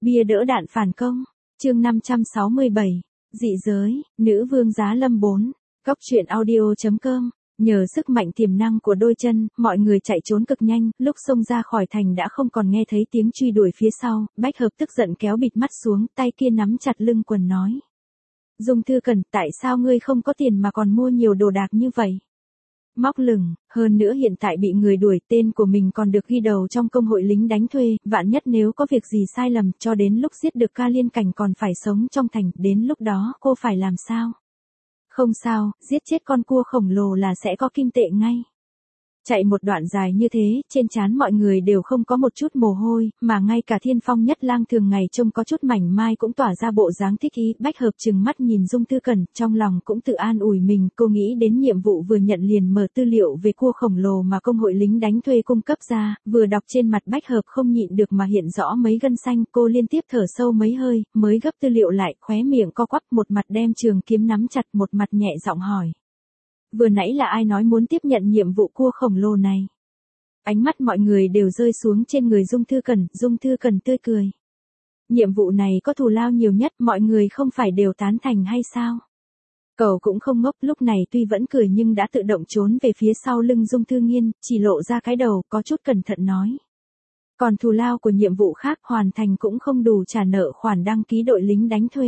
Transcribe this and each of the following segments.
Bia đỡ đạn phản công. Chương 567. Dị giới, nữ vương giá lâm 4. Góc truyện audio.com. Nhờ sức mạnh tiềm năng của đôi chân, mọi người chạy trốn cực nhanh, lúc xông ra khỏi thành đã không còn nghe thấy tiếng truy đuổi phía sau, Bách Hợp tức giận kéo bịt mắt xuống, tay kia nắm chặt lưng quần nói. Dung Thư Cần, tại sao ngươi không có tiền mà còn mua nhiều đồ đạc như vậy? Móc lửng, hơn nữa hiện tại bị người đuổi, tên của mình còn được ghi đầu trong công hội lính đánh thuê, vạn nhất nếu có việc gì sai lầm, cho đến lúc giết được Ca Liên Cảnh còn phải sống trong thành, đến lúc đó cô phải làm sao? Không sao, giết chết con cua khổng lồ là sẽ có kim tệ ngay. Chạy một đoạn dài như thế, trên trán mọi người đều không có một chút mồ hôi, mà ngay cả Thiên Phong Nhất Lang thường ngày trông có chút mảnh mai cũng tỏa ra bộ dáng thích ý. Bách Hợp trừng mắt nhìn Dung Thư Cần, trong lòng cũng tự an ủi mình, cô nghĩ đến nhiệm vụ vừa nhận liền mở tư liệu về cua khổng lồ mà công hội lính đánh thuê cung cấp ra, vừa đọc trên mặt Bách Hợp không nhịn được mà hiện rõ mấy gân xanh, cô liên tiếp thở sâu mấy hơi, mới gấp tư liệu lại, khóe miệng co quắp, một mặt đem trường kiếm nắm chặt, một mặt nhẹ giọng hỏi. Vừa nãy là ai nói muốn tiếp nhận nhiệm vụ cua khổng lồ này? Ánh mắt mọi người đều rơi xuống trên người Dung Thư Cần tươi cười. Nhiệm vụ này có thù lao nhiều nhất, mọi người không phải đều tán thành hay sao? Cậu cũng không ngốc, lúc này tuy vẫn cười nhưng đã tự động trốn về phía sau lưng Dung Thư Nghiên, chỉ lộ ra cái đầu, có chút cẩn thận nói. Còn thù lao của nhiệm vụ khác hoàn thành cũng không đủ trả nợ khoản đăng ký đội lính đánh thuê.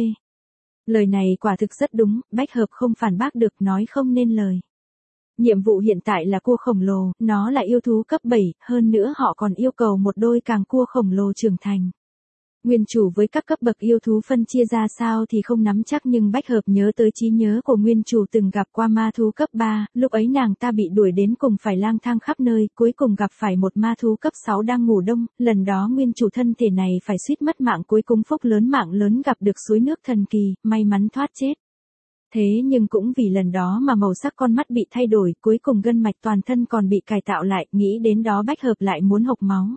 Lời này quả thực rất đúng, Bách Hợp không phản bác được, nói không nên lời. Nhiệm vụ hiện tại là cua khổng lồ, nó là yêu thú cấp 7, hơn nữa họ còn yêu cầu một đôi càng cua khổng lồ trưởng thành. Nguyên chủ với các cấp bậc yêu thú phân chia ra sao thì không nắm chắc, nhưng Bách Hợp nhớ tới trí nhớ của nguyên chủ từng gặp qua ma thú cấp 3, lúc ấy nàng ta bị đuổi đến cùng phải lang thang khắp nơi, cuối cùng gặp phải một ma thú cấp 6 đang ngủ đông, lần đó nguyên chủ thân thể này phải suýt mất mạng, cuối cùng phúc lớn mạng lớn gặp được suối nước thần kỳ, may mắn thoát chết. Thế nhưng cũng vì lần đó mà màu sắc con mắt bị thay đổi, cuối cùng gân mạch toàn thân còn bị cải tạo lại, nghĩ đến đó Bách Hợp lại muốn hộc máu.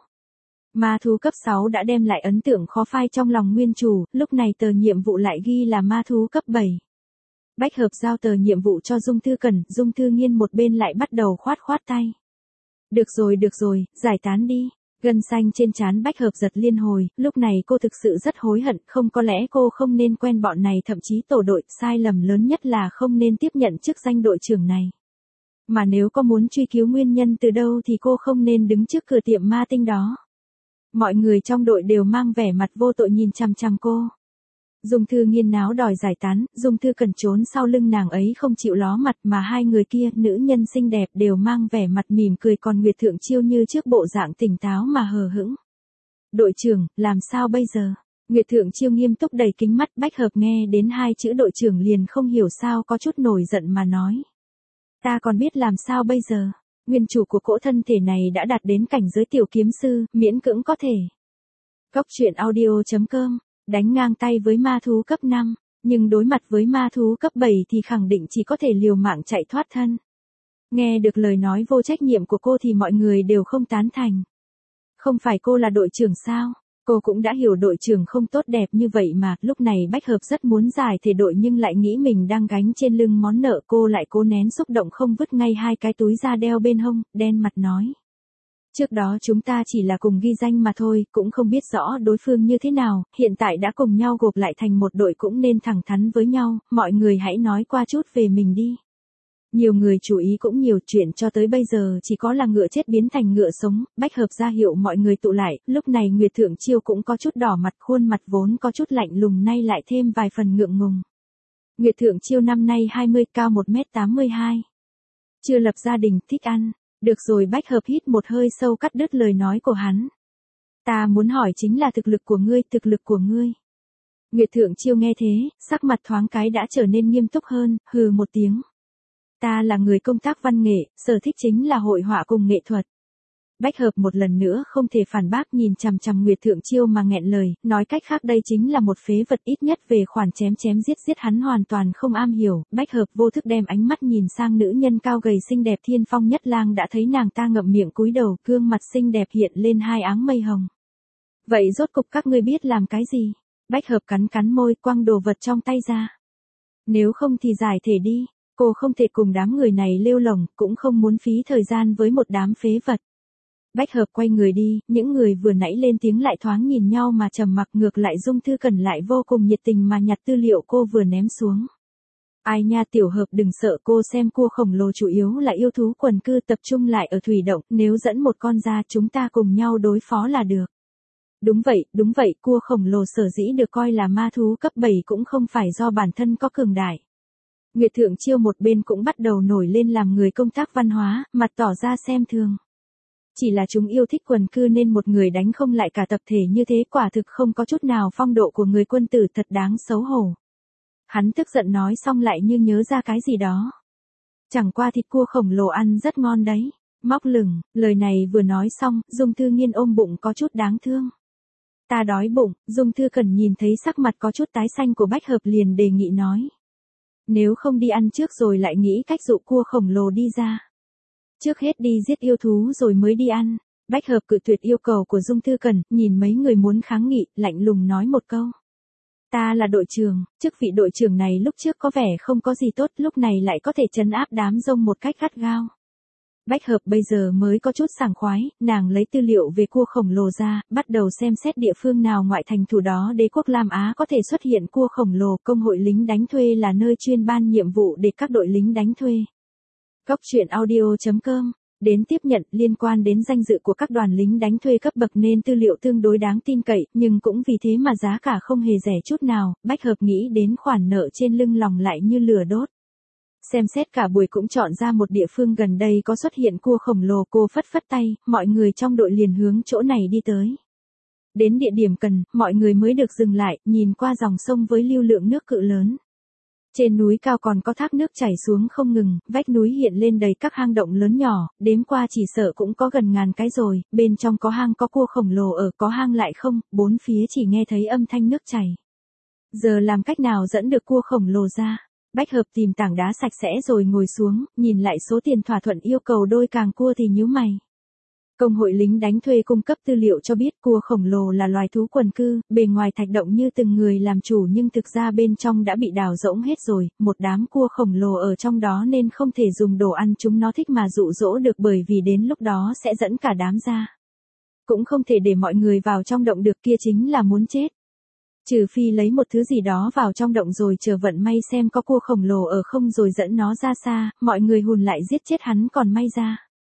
Ma thú cấp 6 đã đem lại ấn tượng khó phai trong lòng nguyên chủ, lúc này tờ nhiệm vụ lại ghi là ma thú cấp 7. Bách Hợp giao tờ nhiệm vụ cho Dung Thư Cần, Dung Thư Nghiên một bên lại bắt đầu khoát tay. Được rồi, giải tán đi. Gân xanh trên trán Bách Hợp giật liên hồi, lúc này cô thực sự rất hối hận, không có lẽ cô không nên quen bọn này, thậm chí tổ đội, sai lầm lớn nhất là không nên tiếp nhận chức danh đội trưởng này. Mà nếu có muốn truy cứu nguyên nhân từ đâu thì cô không nên đứng trước cửa tiệm ma tinh đó. Mọi người trong đội đều mang vẻ mặt vô tội nhìn chằm chằm cô. Dung Thư Nghiên náo đòi giải tán, Dung Thư Cần trốn sau lưng nàng ấy không chịu ló mặt, mà hai người kia, nữ nhân xinh đẹp đều mang vẻ mặt mỉm cười, còn Nguyệt Thượng Chiêu như trước bộ dạng tỉnh táo mà hờ hững. Đội trưởng, làm sao bây giờ? Nguyệt Thượng Chiêu nghiêm túc đầy kính mắt, Bách Hợp nghe đến hai chữ đội trưởng liền không hiểu sao có chút nổi giận mà nói. Ta còn biết làm sao bây giờ? Nguyên chủ của cỗ thân thể này đã đạt đến cảnh giới tiểu kiếm sư, miễn cưỡng có thể. Góc truyện audio.com. Đánh ngang tay với ma thú cấp 5, nhưng đối mặt với ma thú cấp 7 thì khẳng định chỉ có thể liều mạng chạy thoát thân. Nghe được lời nói vô trách nhiệm của cô thì mọi người đều không tán thành. Không phải cô là đội trưởng sao? Cô cũng đã hiểu đội trưởng không tốt đẹp như vậy mà, lúc này Bách Hợp rất muốn giải thể đội nhưng lại nghĩ mình đang gánh trên lưng món nợ, cô lại cố nén xúc động không vứt ngay hai cái túi da đeo bên hông, đen mặt nói. Trước đó chúng ta chỉ là cùng ghi danh mà thôi, cũng không biết rõ đối phương như thế nào, hiện tại đã cùng nhau gộp lại thành một đội cũng nên thẳng thắn với nhau, mọi người hãy nói qua chút về mình đi. Nhiều người chú ý cũng nhiều, chuyện cho tới bây giờ chỉ có là ngựa chết biến thành ngựa sống, Bách Hợp ra hiệu mọi người tụ lại, lúc này Nguyệt Thượng Chiêu cũng có chút đỏ mặt, khuôn mặt vốn có chút lạnh lùng nay lại thêm vài phần ngượng ngùng. Nguyệt Thượng Chiêu năm nay 20, cao 1m82. Chưa lập gia đình, thích ăn. Được rồi, Bách Hợp hít một hơi sâu cắt đứt lời nói của hắn. Ta muốn hỏi chính là thực lực của ngươi. Nguyệt Thượng Chiêu nghe thế, sắc mặt thoáng cái đã trở nên nghiêm túc hơn, hừ một tiếng. Ta là người công tác văn nghệ, sở thích chính là hội họa cùng nghệ thuật. Bách Hợp một lần nữa không thể phản bác, nhìn chằm chằm Nguyệt Thượng Chiêu mà nghẹn lời, nói cách khác đây chính là một phế vật, ít nhất về khoản chém giết hắn hoàn toàn không am hiểu. Bách Hợp vô thức đem ánh mắt nhìn sang nữ nhân cao gầy xinh đẹp Thiên Phong Nhất Lang, đã thấy nàng ta ngậm miệng cúi đầu, gương mặt xinh đẹp hiện lên hai áng mây hồng. Vậy rốt cục các ngươi biết làm cái gì? Bách Hợp cắn môi, quăng đồ vật trong tay ra. Nếu không thì giải thể đi, cô không thể cùng đám người này lêu lổng, cũng không muốn phí thời gian với một đám phế vật. Bách hợp quay người đi, những người vừa nãy lên tiếng lại thoáng nhìn nhau mà trầm mặc, ngược lại Dung Thư Cần lại vô cùng nhiệt tình mà nhặt tư liệu cô vừa ném xuống. Ai nha tiểu hợp đừng sợ, cô xem cua khổng lồ chủ yếu là yêu thú quần cư tập trung lại ở thủy động, nếu dẫn một con ra chúng ta cùng nhau đối phó là được. Đúng vậy, cua khổng lồ sở dĩ được coi là ma thú cấp 7 cũng không phải do bản thân có cường đại. Nguyệt Thượng Chiêu một bên cũng bắt đầu nổi lên làm người công tác văn hóa, mặt tỏ ra xem thường. Chỉ là chúng yêu thích quần cư nên một người đánh không lại cả tập thể như thế, quả thực không có chút nào phong độ của người quân tử, thật đáng xấu hổ. Hắn tức giận nói xong lại như nhớ ra cái gì đó. Chẳng qua thịt cua khổng lồ ăn rất ngon đấy. Móc lửng, lời này vừa nói xong, Dung Thư Nghiên ôm bụng có chút đáng thương. Ta đói bụng, Dung Thư Cần nhìn thấy sắc mặt có chút tái xanh của Bách Hợp liền đề nghị nói. Nếu không đi ăn trước rồi lại nghĩ cách dụ cua khổng lồ đi ra. Trước hết đi giết yêu thú rồi mới đi ăn. Bách Hợp cự tuyệt yêu cầu của Dung Thư Cần, nhìn mấy người muốn kháng nghị, lạnh lùng nói một câu. Ta là đội trưởng, chức vị đội trưởng này lúc trước có vẻ không có gì tốt, lúc này lại có thể trấn áp đám rông một cách gắt gao. Bách Hợp bây giờ mới có chút sảng khoái, nàng lấy tư liệu về cua khổng lồ ra, bắt đầu xem xét địa phương nào ngoại thành thủ đó đế quốc Lam Á có thể xuất hiện cua khổng lồ. Công hội lính đánh thuê là nơi chuyên ban nhiệm vụ để các đội lính đánh thuê. Góc truyện audio.com đến tiếp nhận liên quan đến danh dự của các đoàn lính đánh thuê cấp bậc nên tư liệu tương đối đáng tin cậy, nhưng cũng vì thế mà giá cả không hề rẻ chút nào. Bách Hợp nghĩ đến khoản nợ trên lưng lòng lại như lửa đốt. Xem xét cả buổi cũng chọn ra một địa phương gần đây có xuất hiện cua khổng lồ, cô phất phất tay, mọi người trong đội liền hướng chỗ này đi tới. Đến địa điểm cần, mọi người mới được dừng lại, nhìn qua dòng sông với lưu lượng nước cự lớn. Trên núi cao còn có thác nước chảy xuống không ngừng, vách núi hiện lên đầy các hang động lớn nhỏ, đếm qua chỉ sợ cũng có gần ngàn cái rồi, bên trong có hang có cua khổng lồ ở, có hang lại không, bốn phía chỉ nghe thấy âm thanh nước chảy. Giờ làm cách nào dẫn được cua khổng lồ ra? Bách Hợp tìm tảng đá sạch sẽ rồi ngồi xuống, nhìn lại số tiền thỏa thuận yêu cầu đôi càng cua thì nhíu mày. Công hội lính đánh thuê cung cấp tư liệu cho biết cua khổng lồ là loài thú quần cư, bề ngoài thạch động như từng người làm chủ nhưng thực ra bên trong đã bị đào rỗng hết rồi, một đám cua khổng lồ ở trong đó nên không thể dùng đồ ăn chúng nó thích mà dụ dỗ được, bởi vì đến lúc đó sẽ dẫn cả đám ra. Cũng không thể để mọi người vào trong động được, kia chính là muốn chết. Trừ phi lấy một thứ gì đó vào trong động rồi chờ vận may xem có cua khổng lồ ở không rồi dẫn nó ra xa, mọi người hùn lại giết chết hắn còn may ra.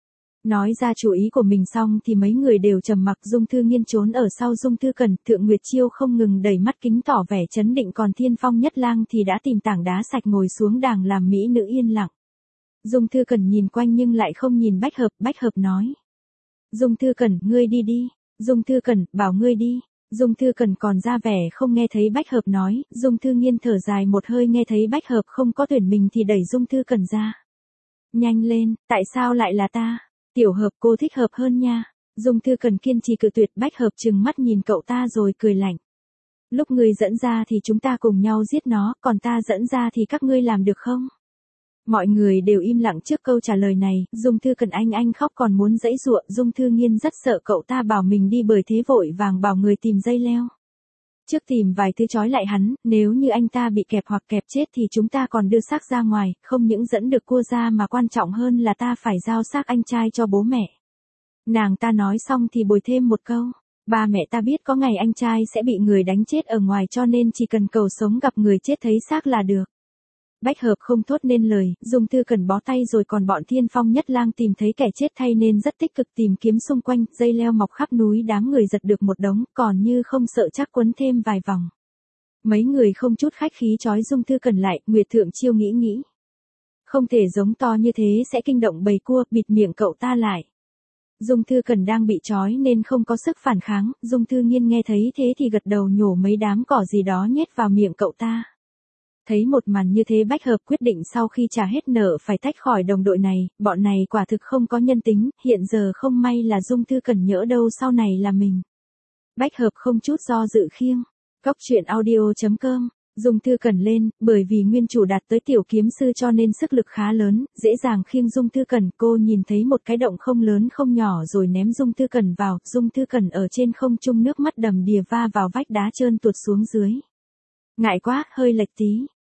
Nói ra chủ ý của mình xong thì mấy người đều trầm mặc. Dung Thư Nghiên trốn ở sau Dung Thư Cần, Thượng Nguyệt Chiêu không ngừng đẩy mắt kính tỏ vẻ chấn định, còn Thiên Phong Nhất Lang thì đã tìm tảng đá sạch ngồi xuống đàng làm mỹ nữ yên lặng. Dung Thư Cần nhìn quanh nhưng lại không nhìn Bách Hợp nói. Dung Thư Cần, ngươi đi đi. Dung Thư Cần, bảo ngươi đi. Dung Thư Cần còn ra vẻ không nghe thấy Bách Hợp nói, Dung Thư Nghiên thở dài một hơi nghe thấy Bách Hợp không có tuyển mình thì đẩy Dung Thư Cần ra. Nhanh lên, tại sao lại là ta? Tiểu Hợp cô thích hợp hơn nha. Dung Thư Cần kiên trì cự tuyệt. Bách Hợp trừng mắt nhìn cậu ta rồi cười lạnh. Lúc ngươi dẫn ra thì chúng ta cùng nhau giết nó, còn ta dẫn ra thì các ngươi làm được không? Mọi người đều im lặng trước câu trả lời này. Dung Thư Cần anh khóc còn muốn giãy giụa. Dung Thư Nghiên rất sợ cậu ta bảo mình đi, bởi thế vội vàng bảo người tìm dây leo. Trước tìm vài thứ trói lại hắn, nếu như anh ta bị kẹp hoặc kẹp chết thì chúng ta còn đưa xác ra ngoài, không những dẫn được cua ra mà quan trọng hơn là ta phải giao xác anh trai cho bố mẹ. Nàng ta nói xong thì bồi thêm một câu. Ba mẹ ta biết có ngày anh trai sẽ bị người đánh chết ở ngoài cho nên chỉ cần cầu sống gặp người chết thấy xác là được. Bách Hợp không thốt nên lời, Dung Thư Cần bó tay rồi, còn bọn Thiên Phong Nhất Lang tìm thấy kẻ chết thay nên rất tích cực tìm kiếm xung quanh, dây leo mọc khắp núi, đám người giật được một đống, còn như không sợ chắc quấn thêm vài vòng. Mấy người không chút khách khí trói Dung Thư Cần lại. Nguyệt Thượng Chiêu nghĩ. Không thể giống to như thế sẽ kinh động bầy cua, bịt miệng cậu ta lại. Dung Thư Cần đang bị trói nên không có sức phản kháng, Dung Thư Nghiên nghe thấy thế thì gật đầu nhổ mấy đám cỏ gì đó nhét vào miệng cậu ta. Thấy một màn như thế Bách Hợp quyết định sau khi trả hết nợ phải tách khỏi đồng đội này, bọn này quả thực không có nhân tính, hiện giờ không may là Dung Thư Cần nhỡ đâu sau này là mình. Bách Hợp không chút do dự khiêng. Góc truyện audio.com Dung Thư Cần lên, bởi vì nguyên chủ đạt tới tiểu kiếm sư cho nên sức lực khá lớn, dễ dàng khiêng Dung Thư Cần. Cô nhìn thấy một cái động không lớn không nhỏ rồi ném Dung Thư Cần vào, Dung Thư Cần ở trên không trung nước mắt đầm đìa va vào vách đá trơn tuột xuống dưới. Ngại quá, hơi lệch tí.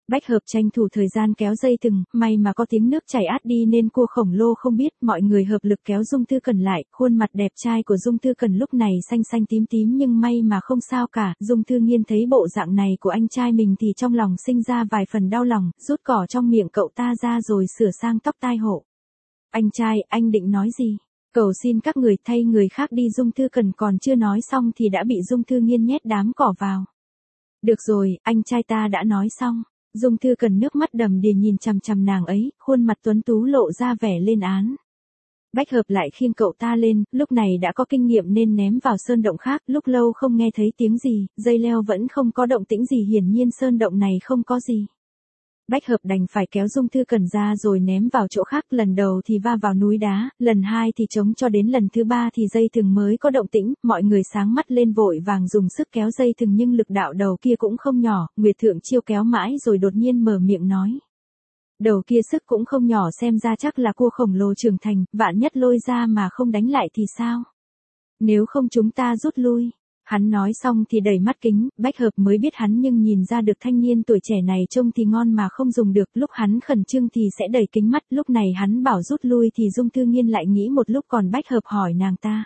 Bách hợp tranh thủ thời gian kéo dây thừng, may mà có tiếng nước chảy át đi nên cua khổng lồ không biết, mọi người hợp lực kéo Dung Thư Cần lại, khuôn mặt đẹp trai của Dung Thư Cần lúc này xanh xanh tím tím nhưng may mà không sao cả, Dung Thư Nghiên thấy bộ dạng này của anh trai mình thì trong lòng sinh ra vài phần đau lòng, rút cỏ trong miệng cậu ta ra rồi sửa sang tóc tai hộ. Anh trai, anh định nói gì? Cầu xin các người thay người khác đi, Dung Thư Cần còn chưa nói xong thì đã bị Dung Thư Nghiên nhét đám cỏ vào. Được rồi, anh trai ta đã nói xong. Dung Thư Cần nước mắt đầm đìa nhìn chằm chằm nàng ấy, khuôn mặt tuấn tú lộ ra vẻ lên án. Bách hợp lại khiêng cậu ta lên, lúc này đã có kinh nghiệm nên ném vào sơn động khác, lúc lâu không nghe thấy tiếng gì, dây leo vẫn không có động tĩnh gì, hiển nhiên sơn động này không có gì. Bách hợp đành phải kéo Dung Thư Cần ra rồi ném vào chỗ khác, lần đầu thì va vào núi đá, lần hai thì chống cho đến lần thứ ba thì dây thừng mới có động tĩnh, mọi người sáng mắt lên vội vàng dùng sức kéo dây thừng nhưng lực đạo đầu kia cũng không nhỏ, Nguyệt Thượng Chiêu kéo mãi rồi đột nhiên mở miệng nói. Đầu kia sức cũng không nhỏ, xem ra chắc là cua khổng lồ trưởng thành, vạn nhất lôi ra mà không đánh lại thì sao? Nếu không chúng ta rút lui. Hắn nói xong thì đẩy mắt kính, Bách hợp mới biết hắn nhưng nhìn ra được thanh niên tuổi trẻ này trông thì ngon mà không dùng được, lúc hắn khẩn trương thì sẽ đẩy kính mắt, lúc này hắn bảo rút lui thì Dung Thư Nghiên lại nghĩ một lúc còn Bách hợp hỏi nàng ta.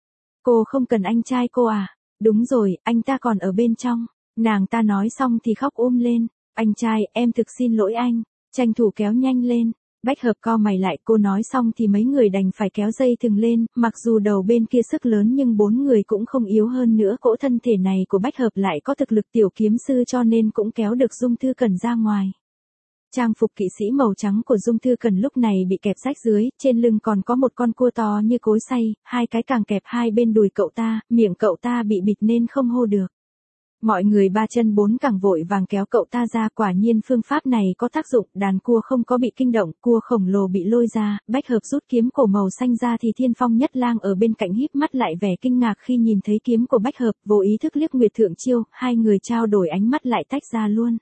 Cô không cần anh trai cô à? Đúng rồi, anh ta còn ở bên trong. Nàng ta nói xong thì khóc lên. Anh trai, em thực xin lỗi anh. Tranh thủ kéo nhanh lên. Bách hợp cau mày lại, cô nói xong thì mấy người đành phải kéo dây thừng lên, mặc dù đầu bên kia sức lớn nhưng bốn người cũng không yếu hơn nữa, cỗ thân thể này của Bách hợp lại có thực lực tiểu kiếm sư cho nên cũng kéo được Dung Thư Cần ra ngoài. Trang phục kỵ sĩ màu trắng của Dung Thư Cần lúc này bị kẹp rách dưới, trên lưng còn có một con cua to như cối xay, hai cái càng kẹp hai bên đùi cậu ta, miệng cậu ta bị bịt nên không hô được. Mọi người ba chân bốn cẳng vội vàng kéo cậu ta ra, quả nhiên phương pháp này có tác dụng, đàn cua không có bị kinh động, cua khổng lồ bị lôi ra, Bách hợp rút kiếm cổ màu xanh ra thì Thiên Phong Nhất Lang ở bên cạnh híp mắt lại vẻ kinh ngạc khi nhìn thấy kiếm của Bách hợp, vô ý thức liếc Nguyệt Thượng Chiêu, hai người trao đổi ánh mắt lại tách ra luôn.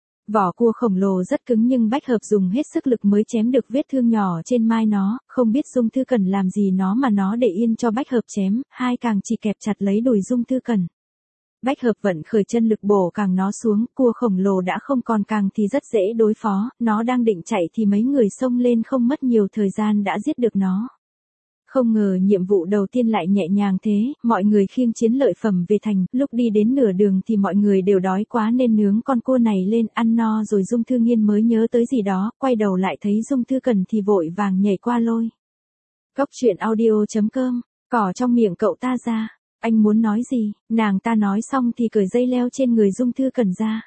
Vỏ cua khổng lồ rất cứng nhưng Bách hợp dùng hết sức lực mới chém được vết thương nhỏ trên mai nó, không biết Dung Thư Cần làm gì nó mà nó để yên cho Bách hợp chém, hai càng chỉ kẹp chặt lấy đùi Dung Thư Cần. Bách hợp vận khởi chân lực bổ càng nó xuống, cua khổng lồ đã không còn càng thì rất dễ đối phó, nó đang định chạy thì mấy người xông lên không mất nhiều thời gian đã giết được nó. Không ngờ nhiệm vụ đầu tiên lại nhẹ nhàng thế, mọi người khiêng chiến lợi phẩm về thành, lúc đi đến nửa đường thì mọi người đều đói quá nên nướng con cua này lên ăn no rồi Dung Thư Nghiên mới nhớ tới gì đó, quay đầu lại thấy Dung Thư Cần thì vội vàng nhảy qua lôi. Cóc truyện audio.com, cỏ trong miệng cậu ta ra. Anh muốn nói gì? Nàng ta nói xong thì cởi dây leo trên người Dung Thư Cần ra.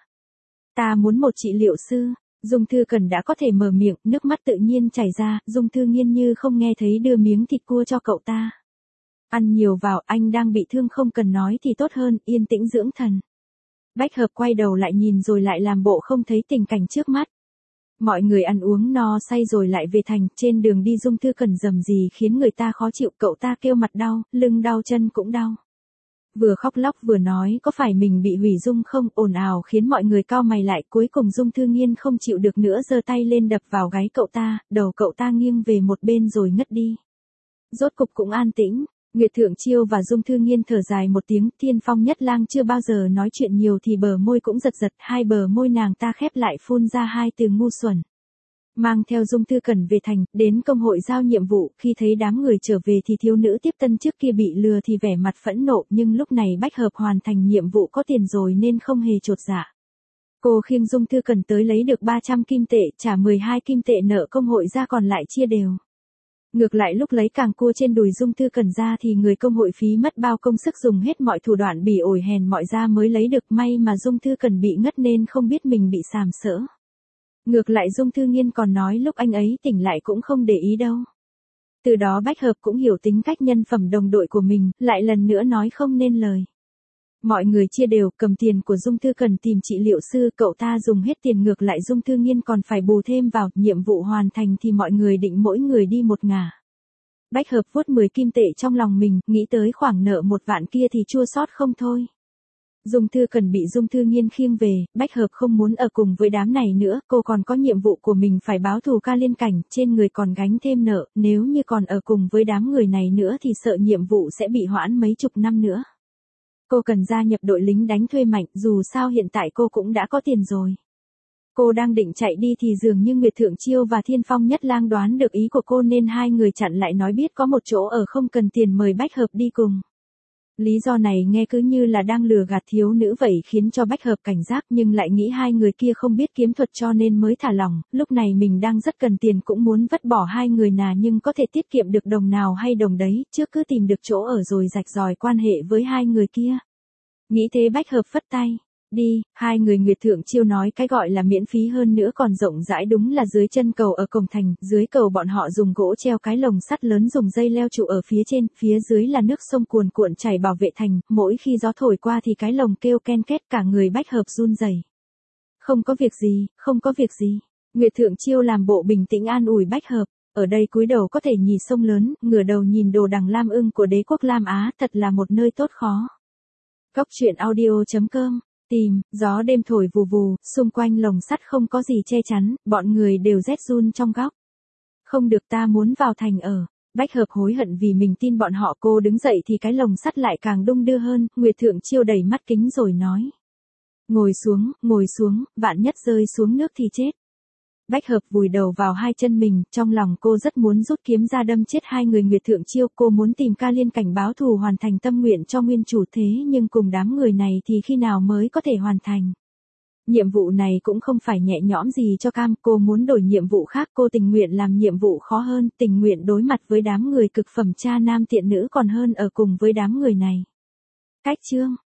Ta muốn một trị liệu sư. Dung Thư Cần đã có thể mở miệng, nước mắt tự nhiên chảy ra, Dung Thư Nghiên như không nghe thấy đưa miếng thịt cua cho cậu ta. Ăn nhiều vào, anh đang bị thương không cần nói thì tốt hơn, yên tĩnh dưỡng thần. Bách hợp quay đầu lại nhìn rồi lại làm bộ không thấy tình cảnh trước mắt. Mọi người ăn uống no say rồi lại về thành, trên đường đi Dung Thư Cần rầm rì khiến người ta khó chịu, cậu ta kêu mặt đau, lưng đau chân cũng đau. Vừa khóc lóc vừa nói có phải mình bị hủy dung không, ồn ào khiến mọi người cau mày lại, cuối cùng Dung Thư Nghiên không chịu được nữa giơ tay lên đập vào gáy cậu ta, đầu cậu ta nghiêng về một bên rồi ngất đi. Rốt cục cũng an tĩnh. Nguyệt Thượng Chiêu và Dung Thư Nghiên thở dài một tiếng, Thiên Phong Nhất Lang chưa bao giờ nói chuyện nhiều thì bờ môi cũng giật giật, hai bờ môi nàng ta khép lại phun ra hai từ ngu xuẩn. Mang theo Dung Thư Cần về thành, đến công hội giao nhiệm vụ, khi thấy đám người trở về thì thiếu nữ tiếp tân trước kia bị lừa thì vẻ mặt phẫn nộ, nhưng lúc này Bách hợp hoàn thành nhiệm vụ có tiền rồi nên không hề chột dạ. Cô khiêng Dung Thư Cần tới lấy được 300 kim tệ, trả 12 kim tệ nợ công hội ra còn lại chia đều. Ngược lại lúc lấy càng cua trên đùi Dung Thư Cần ra thì người công hội phí mất bao công sức dùng hết mọi thủ đoạn bỉ ổi hèn mọi ra mới lấy được, may mà Dung Thư Cần bị ngất nên không biết mình bị sàm sỡ. Ngược lại Dung Thư Nghiên còn nói lúc anh ấy tỉnh lại cũng không để ý đâu. Từ đó Bách hợp cũng hiểu tính cách nhân phẩm đồng đội của mình, lại lần nữa nói không nên lời. Mọi người chia đều, cầm tiền của Dung Thư Cần tìm trị liệu sư, cậu ta dùng hết tiền, ngược lại Dung Thư Nghiên còn phải bù thêm vào, nhiệm vụ hoàn thành thì mọi người định mỗi người đi một ngả. Bách hợp vuốt 10 kim tệ trong lòng mình, nghĩ tới khoản nợ 1 vạn kia thì chua xót không thôi. Dung Thư Cần bị Dung Thư Nghiên khiêng về, Bách hợp không muốn ở cùng với đám này nữa, cô còn có nhiệm vụ của mình phải báo thù Ca Liên Cảnh, trên người còn gánh thêm nợ, nếu như còn ở cùng với đám người này nữa thì sợ nhiệm vụ sẽ bị hoãn mấy chục năm nữa. Cô cần gia nhập đội lính đánh thuê mạnh, dù sao hiện tại cô cũng đã có tiền rồi. Cô đang định chạy đi thì dường như Nguyệt Thượng Chiêu và Thiên Phong Nhất Lang đoán được ý của cô nên hai người chặn lại nói biết có một chỗ ở không cần tiền mời Bách Hợp đi cùng. Lý do này nghe cứ như là đang lừa gạt thiếu nữ vậy khiến cho Bách Hợp cảnh giác nhưng lại nghĩ hai người kia không biết kiếm thuật cho nên mới thả lỏng, lúc này mình đang rất cần tiền cũng muốn vứt bỏ hai người nhưng có thể tiết kiệm được đồng nào hay đồng đấy, trước cứ tìm được chỗ ở rồi rạch ròi quan hệ với hai người kia. Nghĩ thế Bách Hợp phất tay. Đi, hai người Nguyệt Thượng Chiêu nói cái gọi là miễn phí hơn nữa còn rộng rãi đúng là dưới chân cầu ở cổng thành, dưới cầu bọn họ dùng gỗ treo cái lồng sắt lớn dùng dây leo trụ ở phía trên, phía dưới là nước sông cuồn cuộn chảy bảo vệ thành, mỗi khi gió thổi qua thì cái lồng kêu ken két cả người Bách Hợp run rẩy. Không có việc gì, không có việc gì. Nguyệt Thượng Chiêu làm bộ bình tĩnh an ủi Bách Hợp, ở đây cúi đầu có thể nhìn sông lớn, ngửa đầu nhìn đồ đằng Lam Ưng của đế quốc Lam Á, thật là một nơi tốt khó. Góc truyện audio.com. Tìm, gió đêm thổi vù vù, xung quanh lồng sắt không có gì che chắn, bọn người đều rét run trong góc. Không được, ta muốn vào thành ở. Bách Hợp hối hận vì mình tin bọn họ. Cô đứng dậy thì cái lồng sắt lại càng đung đưa hơn, Nguyệt Thượng Chiêu đẩy mắt kính rồi nói. Ngồi xuống, vạn nhất rơi xuống nước thì chết. Bách Hợp vùi đầu vào hai chân mình, trong lòng cô rất muốn rút kiếm ra đâm chết hai người Nguyệt Thượng Chiêu, cô muốn tìm Ca Liên cảnh báo thù hoàn thành tâm nguyện cho nguyên chủ thế nhưng cùng đám người này thì khi nào mới có thể hoàn thành. Nhiệm vụ này cũng không phải nhẹ nhõm gì cho cam, cô muốn đổi nhiệm vụ khác, cô tình nguyện làm nhiệm vụ khó hơn, tình nguyện đối mặt với đám người cực phẩm cha nam tiện nữ còn hơn ở cùng với đám người này. Cách chương